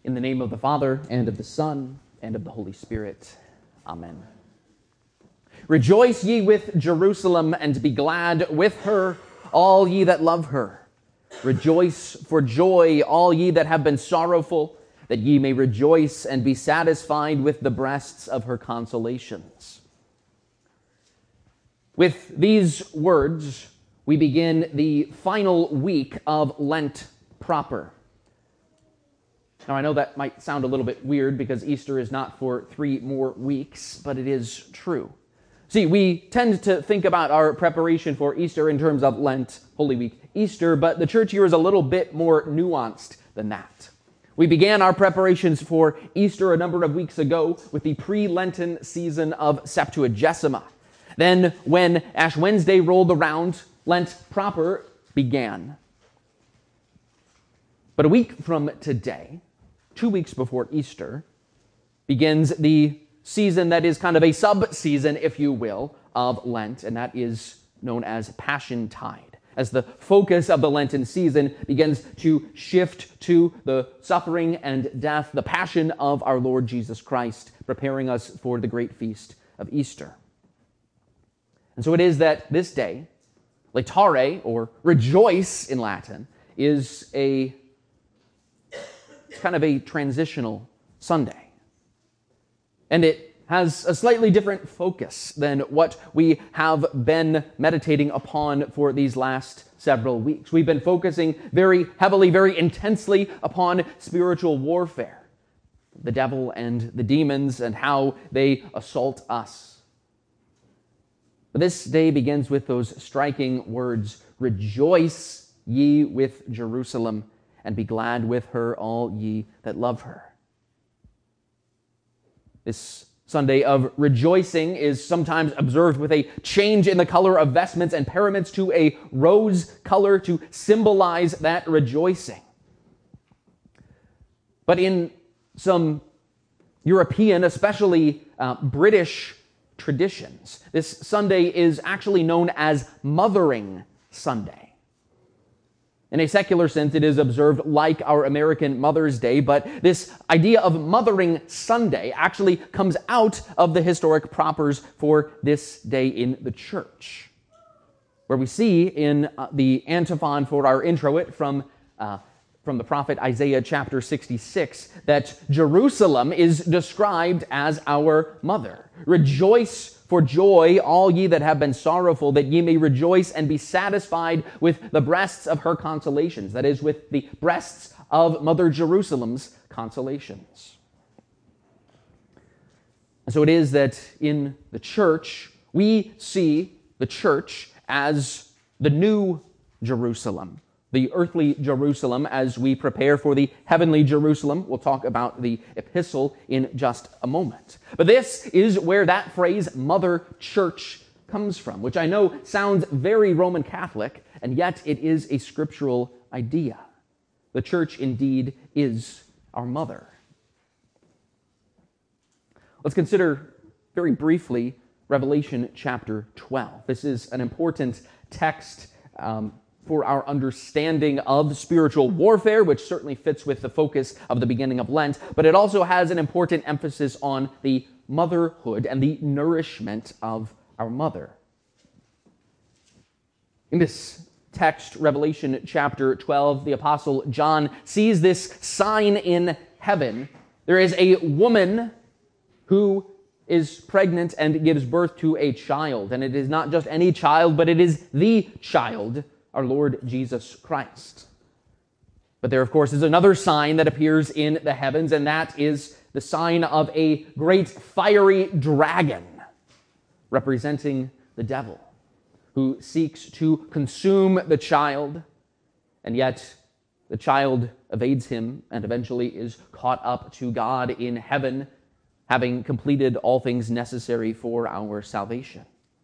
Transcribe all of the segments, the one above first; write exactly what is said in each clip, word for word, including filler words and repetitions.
In the name of the Father, and of the Son, and of the Holy Spirit. Amen. Rejoice ye with Jerusalem, and be glad with her, all ye that love her. Rejoice for joy, all ye that have been sorrowful, that ye may rejoice and be satisfied with the breasts of her consolations. With these words, we begin the final week of Lent proper. Now, I know that might sound a little bit weird because Easter is not for three more weeks, but it is true. See, we tend to think about our preparation for Easter in terms of Lent, Holy Week, Easter, but the church year is a little bit more nuanced than that. We began our preparations for Easter a number of weeks ago with the pre-Lenten season of Septuagesima. Then, when Ash Wednesday rolled around, Lent proper began. But a week from today, two weeks before Easter, begins the season that is kind of a sub-season, if you will, of Lent, and that is known as Passion Tide, as the focus of the Lenten season begins to shift to the suffering and death, the passion of our Lord Jesus Christ, preparing us for the great feast of Easter. And so it is that this day, Laetare, or rejoice in Latin, is a It's kind of a transitional Sunday. And it has a slightly different focus than what we have been meditating upon for these last several weeks. We've been focusing very heavily, very intensely upon spiritual warfare, the devil and the demons and how they assault us. But this day begins with those striking words, "Rejoice ye with Jerusalem, and be glad with her, all ye that love her." This Sunday of rejoicing is sometimes observed with a change in the color of vestments and paraments to a rose color to symbolize that rejoicing. But in some European, especially uh, British traditions, this Sunday is actually known as Mothering Sunday. In a secular sense, it is observed like our American Mother's Day, but this idea of Mothering Sunday actually comes out of the historic propers for this day in the church, where we see in uh, the antiphon for our introit from, uh, from the prophet Isaiah chapter sixty-six that Jerusalem is described as our mother. Rejoice for joy, all ye that have been sorrowful, that ye may rejoice and be satisfied with the breasts of her consolations. That is, with the breasts of Mother Jerusalem's consolations. And so it is that in the church, we see the church as the new Jerusalem, the earthly Jerusalem, as we prepare for the heavenly Jerusalem. We'll talk about the epistle in just a moment. But this is where that phrase, Mother Church, comes from, which I know sounds very Roman Catholic, and yet it is a scriptural idea. The church indeed is our mother. Let's consider very briefly Revelation chapter twelve. This is an important text um, for our understanding of spiritual warfare, which certainly fits with the focus of the beginning of Lent, but it also has an important emphasis on the motherhood and the nourishment of our mother. In this text, Revelation chapter twelve, the Apostle John sees this sign in heaven. There is a woman who is pregnant and gives birth to a child, and it is not just any child, but it is the child, our Lord Jesus Christ. But there, of course, is another sign that appears in the heavens, and that is the sign of a great fiery dragon representing the devil, who seeks to consume the child, and yet the child evades him and eventually is caught up to God in heaven, having completed all things necessary for our salvation.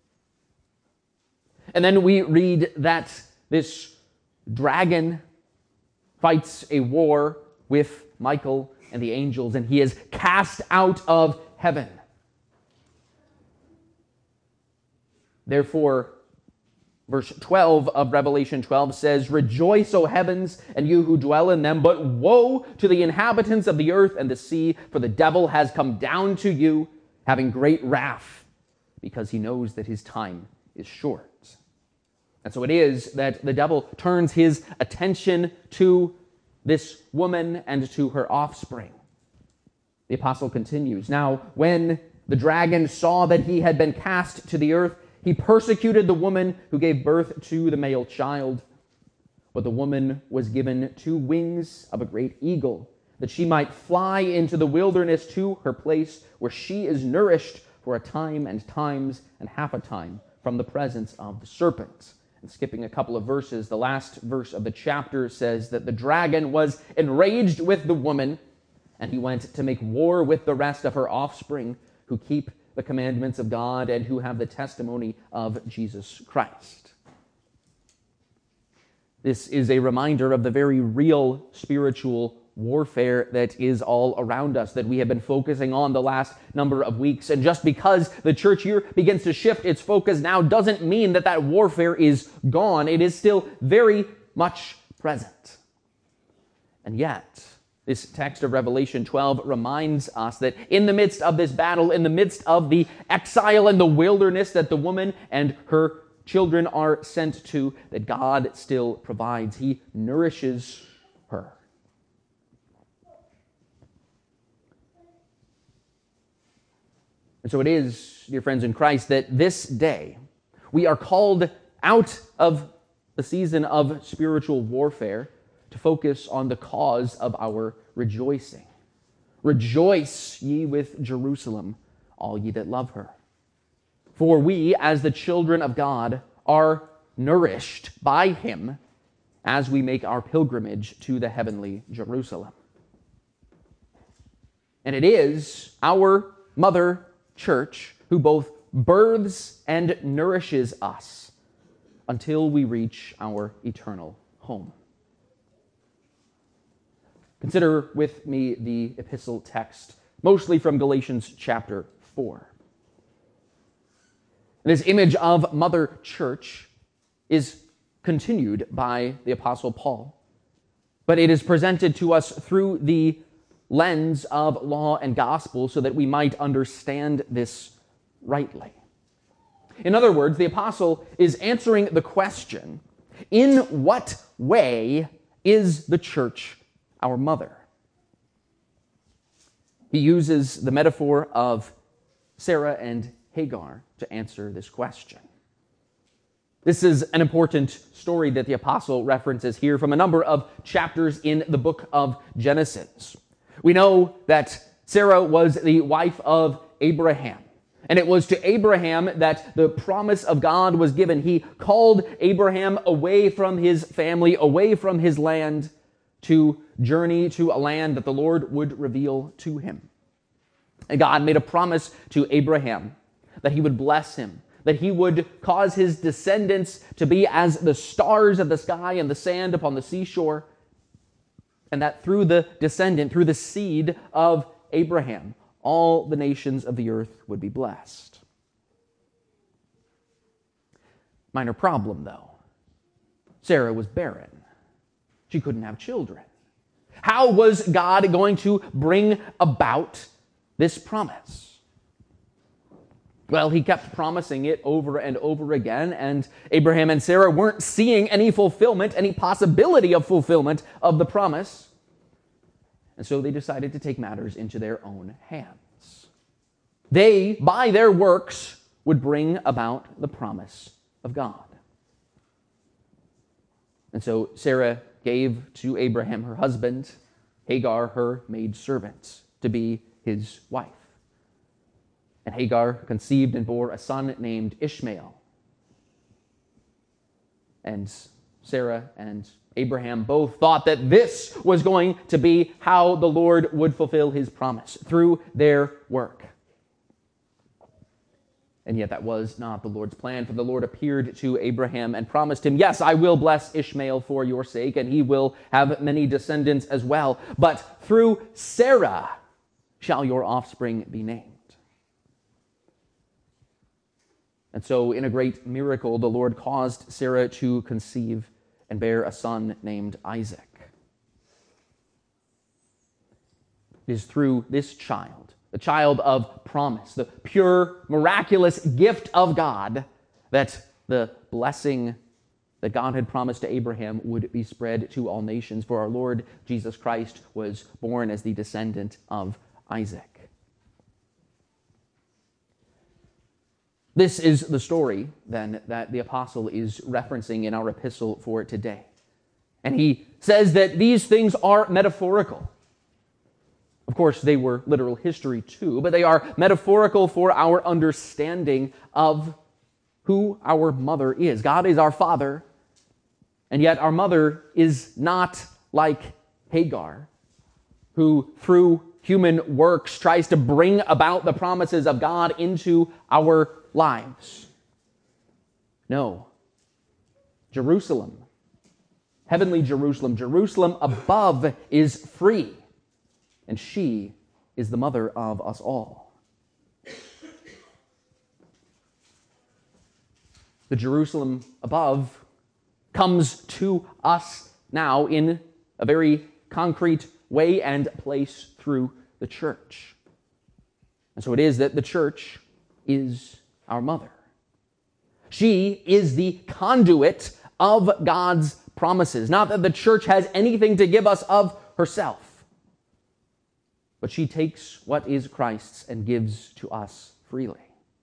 And then we read that this dragon fights a war with Michael and the angels, and he is cast out of heaven. Therefore, Verse twelve of Revelation twelve says, "Rejoice, O heavens, and you who dwell in them, but woe to the inhabitants of the earth and the sea, for the devil has come down to you, having great wrath, because he knows that his time is short." And so it is that the devil turns his attention to this woman and to her offspring. The apostle continues, "Now, when the dragon saw that he had been cast to the earth, he persecuted the woman who gave birth to the male child. But the woman was given two wings of a great eagle, that she might fly into the wilderness to her place, where she is nourished for a time and times and half a time from the presence of the serpent." And skipping a couple of verses, the last verse of the chapter says that the dragon was enraged with the woman, and he went to make war with the rest of her offspring, who keep the commandments of God and who have the testimony of Jesus Christ. This is a reminder of the very real spiritual warfare that is all around us, that we have been focusing on the last number of weeks. And just because the church year begins to shift its focus now doesn't mean that that warfare is gone. It is still very much present. And yet, this text of Revelation twelve reminds us that in the midst of this battle, in the midst of the exile and the wilderness that the woman and her children are sent to, that God still provides. He nourishes her. And so it is, dear friends in Christ, that this day we are called out of the season of spiritual warfare to focus on the cause of our rejoicing. "Rejoice ye with Jerusalem, all ye that love her. For we, as the children of God, are nourished by him as we make our pilgrimage to the heavenly Jerusalem." And it is our mother church who both births and nourishes us until we reach our eternal home. Consider with me the epistle text, mostly from Galatians chapter four. This image of Mother Church is continued by the Apostle Paul, but it is presented to us through the lens of law and gospel so that we might understand this rightly. In other words, the apostle is answering the question, in what way is the church our mother? He uses the metaphor of Sarah and Hagar to answer this question. This is an important story that the apostle references here from a number of chapters in the book of Genesis. We know that Sarah was the wife of Abraham, and it was to Abraham that the promise of God was given. He called Abraham away from his family, away from his land, to journey to a land that the Lord would reveal to him. And God made a promise to Abraham that he would bless him, that he would cause his descendants to be as the stars of the sky and the sand upon the seashore, and that through the descendant, through the seed of Abraham, all the nations of the earth would be blessed. Minor problem, though. Sarah was barren. She couldn't have children. How was God going to bring about this promise? Well, he kept promising it over and over again, and Abraham and Sarah weren't seeing any fulfillment, any possibility of fulfillment of the promise. And so they decided to take matters into their own hands. They, by their works, would bring about the promise of God. And so Sarah gave to Abraham her husband, Hagar her maidservant, to be his wife. And Hagar conceived and bore a son named Ishmael. And Sarah and Abraham both thought that this was going to be how the Lord would fulfill his promise, through their work. And yet that was not the Lord's plan, for the Lord appeared to Abraham and promised him, yes, I will bless Ishmael for your sake, and he will have many descendants as well. But through Sarah shall your offspring be named. And so, in a great miracle, the Lord caused Sarah to conceive and bear a son named Isaac. It is through this child, the child of promise, the pure, miraculous gift of God, that the blessing that God had promised to Abraham would be spread to all nations. For our Lord Jesus Christ was born as the descendant of Isaac. This is the story, then, that the apostle is referencing in our epistle for today. And he says that these things are metaphorical. Of course, they were literal history too, but they are metaphorical for our understanding of who our mother is. God is our father, and yet our mother is not like Hagar, who through human works tries to bring about the promises of God into our lives. No. Jerusalem, heavenly Jerusalem, Jerusalem above is free, and she is the mother of us all. The Jerusalem above comes to us now in a very concrete way and place through the church. And so it is that the church is our mother. She is the conduit of God's promises. Not that the church has anything to give us of herself, but she takes what is Christ's and gives to us freely.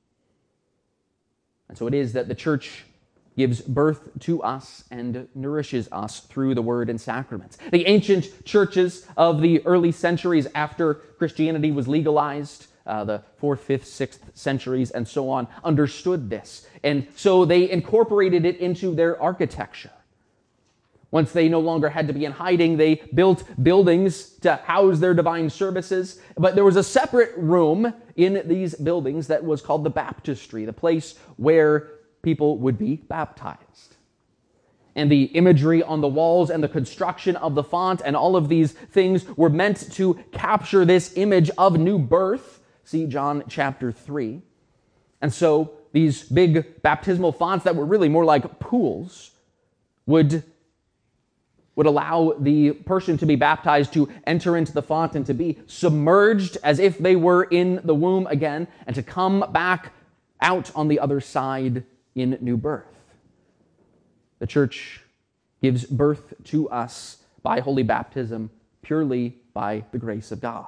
And so it is that the church gives birth to us and nourishes us through the word and sacraments. The ancient churches of the early centuries after Christianity was legalized, uh, the fourth, fifth, sixth centuries, and so on, understood this. And so they incorporated it into their architecture. Once they no longer had to be in hiding, they built buildings to house their divine services. But there was a separate room in these buildings that was called the baptistry, the place where people would be baptized. And the imagery on the walls and the construction of the font and all of these things were meant to capture this image of new birth. See John chapter three. And so these big baptismal fonts that were really more like pools would would allow the person to be baptized to enter into the font and to be submerged as if they were in the womb again, and to come back out on the other side in new birth. The church gives birth to us by holy baptism purely by the grace of God.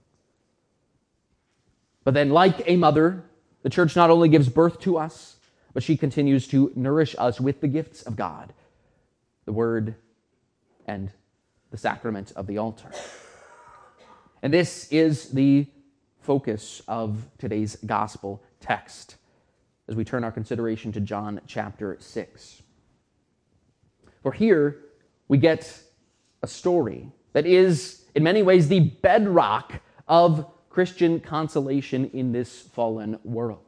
But then, like a mother, the church not only gives birth to us, but she continues to nourish us with the gifts of God, the word and the sacrament of the altar. And this is the focus of today's gospel text as we turn our consideration to John chapter six. For here we get a story that is, in many ways, the bedrock of Christian consolation in this fallen world.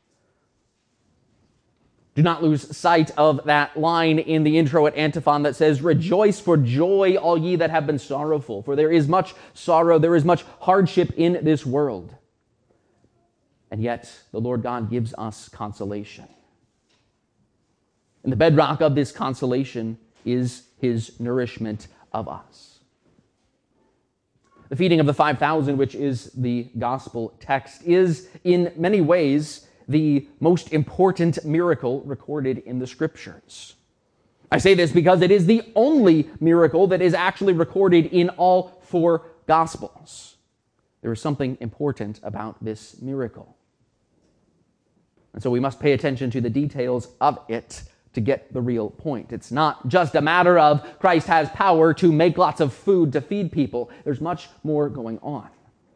Do not lose sight of that line in the intro at antiphon that says, "Rejoice for joy, all ye that have been sorrowful, for there is much sorrow, there is much hardship in this world." And yet, the Lord God gives us consolation. And the bedrock of this consolation is his nourishment of us. The feeding of the five thousand, which is the gospel text, is in many ways the most important miracle recorded in the Scriptures. I say this because it is the only miracle that is actually recorded in all four Gospels. There is something important about this miracle. And so we must pay attention to the details of it to get the real point. It's not just a matter of Christ has power to make lots of food to feed people. There's much more going on.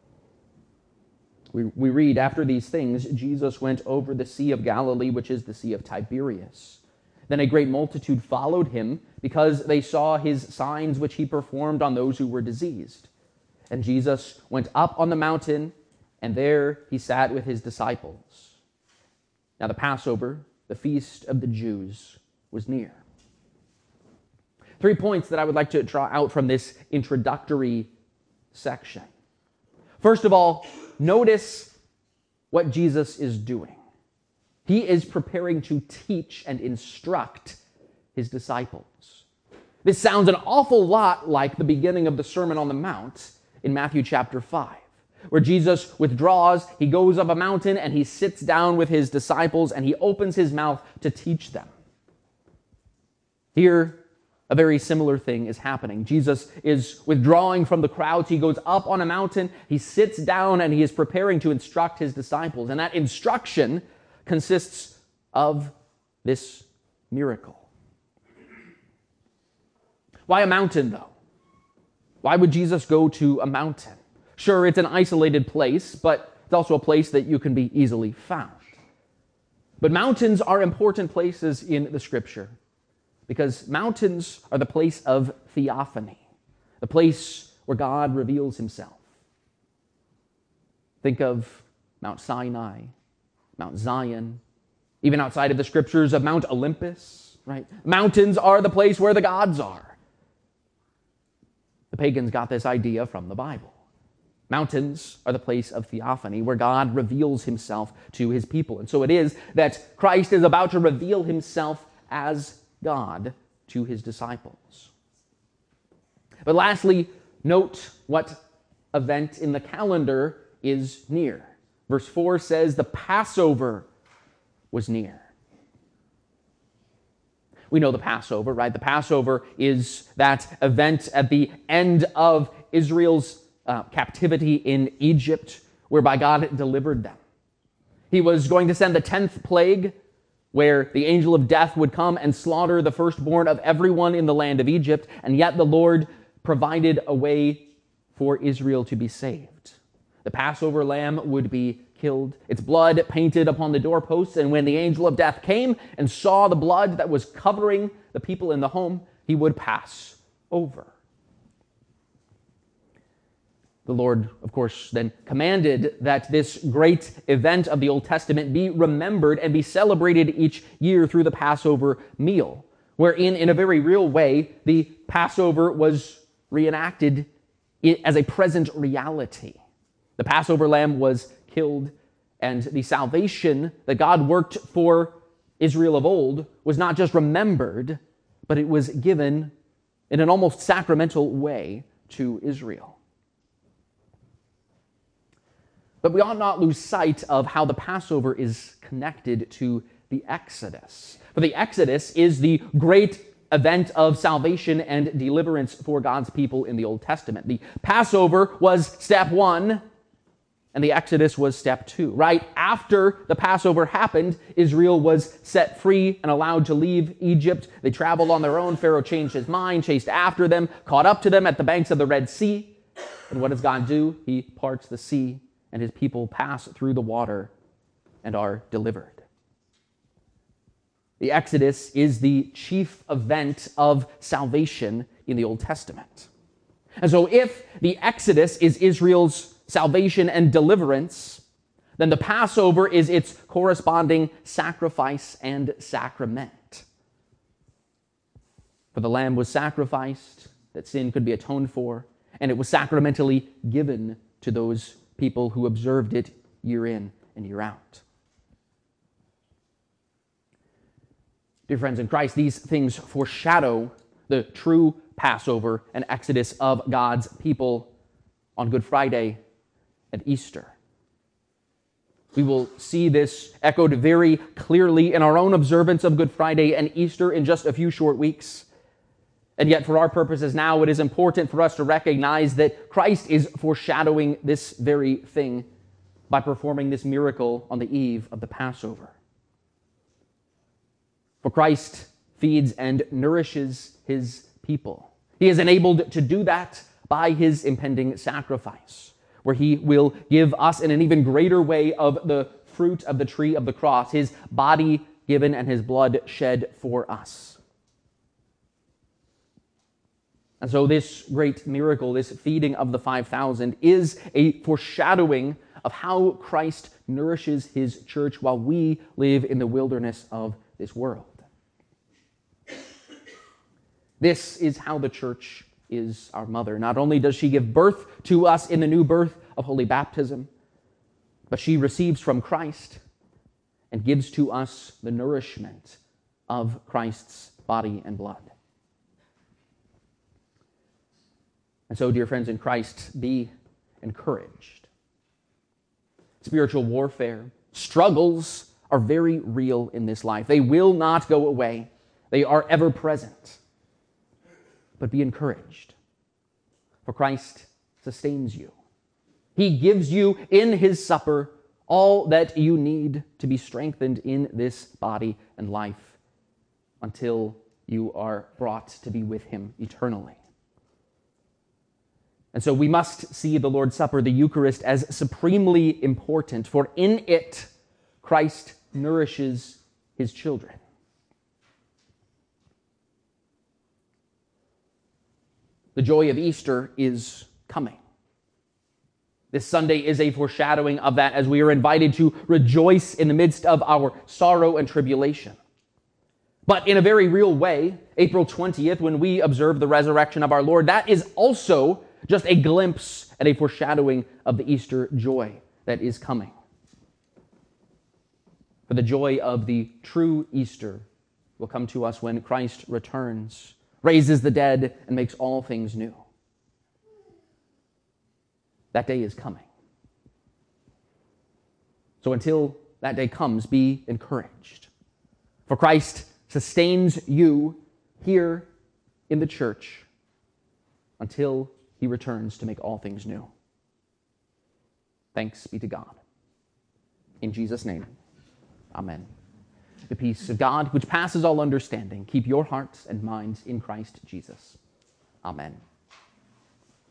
We, we read, after these things, Jesus went over the Sea of Galilee, which is the Sea of Tiberias. Then a great multitude followed him, because they saw his signs which he performed on those who were diseased. And Jesus went up on the mountain, and there he sat with his disciples. Now the Passover, the feast of the Jews, was near. Three points that I would like to draw out from this introductory section. First of all, notice what Jesus is doing. He is preparing to teach and instruct his disciples. This sounds an awful lot like the beginning of the Sermon on the Mount in Matthew chapter five, where Jesus withdraws, he goes up a mountain, and he sits down with his disciples, and he opens his mouth to teach them. Here, a very similar thing is happening. Jesus is withdrawing from the crowds. He goes up on a mountain, he sits down, and he is preparing to instruct his disciples. And that instruction consists of this miracle. Why a mountain, though? Why would Jesus go to a mountain? Sure, it's an isolated place, but it's also a place that you can be easily found. But mountains are important places in the Scripture because mountains are the place of theophany, the place where God reveals himself. Think of Mount Sinai, Mount Zion, even outside of the Scriptures of Mount Olympus, right? Mountains are the place where the gods are. The pagans got this idea from the Bible. Mountains are the place of theophany, where God reveals himself to his people. And so it is that Christ is about to reveal himself as God to his disciples. But lastly, note what event in the calendar is near. Verse four says the Passover was near. We know the Passover, right? The Passover is that event at the end of Israel's uh, captivity in Egypt, whereby God delivered them. He was going to send the tenth plague, where the angel of death would come and slaughter the firstborn of everyone in the land of Egypt, and yet the Lord provided a way for Israel to be saved. The Passover lamb would be killed, its blood painted upon the doorposts, and when the angel of death came and saw the blood that was covering the people in the home, he would pass over. The Lord, of course, then commanded that this great event of the Old Testament be remembered and be celebrated each year through the Passover meal, wherein, in a very real way, the Passover was reenacted as a present reality. The Passover lamb was killed, and the salvation that God worked for Israel of old was not just remembered, but it was given in an almost sacramental way to Israel. But we ought not lose sight of how the Passover is connected to the Exodus. For the Exodus is the great event of salvation and deliverance for God's people in the Old Testament. The Passover was step one, and the Exodus was step two. Right after the Passover happened, Israel was set free and allowed to leave Egypt. They traveled on their own. Pharaoh changed his mind, chased after them, caught up to them at the banks of the Red Sea. And what does God do? He parts the sea, and his people pass through the water and are delivered. The Exodus is the chief event of salvation in the Old Testament. And so if the Exodus is Israel's salvation and deliverance, then the Passover is its corresponding sacrifice and sacrament. For the lamb was sacrificed that sin could be atoned for, and it was sacramentally given to those people who observed it year in and year out. Dear friends in Christ, these things foreshadow the true Passover and Exodus of God's people on Good Friday and Easter. We will see this echoed very clearly in our own observance of Good Friday and Easter in just a few short weeks. And yet, for our purposes now, it is important for us to recognize that Christ is foreshadowing this very thing by performing this miracle on the eve of the Passover. For Christ feeds and nourishes his people. He is enabled to do that by his impending sacrifice, where he will give us in an even greater way of the fruit of the tree of the cross, his body given and his blood shed for us. And so this great miracle, this feeding of the five thousand, is a foreshadowing of how Christ nourishes his church while we live in the wilderness of this world. This is how the church is our mother. Not only does she give birth to us in the new birth of holy baptism, but she receives from Christ and gives to us the nourishment of Christ's body and blood. And so, dear friends in Christ, be encouraged. Spiritual warfare, struggles are very real in this life. They will not go away. They are ever present. But be encouraged, for Christ sustains you. He gives you in his supper all that you need to be strengthened in this body and life until you are brought to be with him eternally. And so we must see the Lord's Supper, the Eucharist, as supremely important, for in it, Christ nourishes his children. The joy of Easter is coming. This Sunday is a foreshadowing of that as we are invited to rejoice in the midst of our sorrow and tribulation. But in a very real way, April twentieth, when we observe the resurrection of our Lord, that is also just a glimpse and a foreshadowing of the Easter joy that is coming. For the joy of the true Easter will come to us when Christ returns, raises the dead, and makes all things new. That day is coming. So until that day comes, be encouraged. For Christ sustains you here in the church until he returns to make all things new. Thanks be to God. In Jesus' name, amen. The peace of God, which passes all understanding, keep your hearts and minds in Christ Jesus. Amen.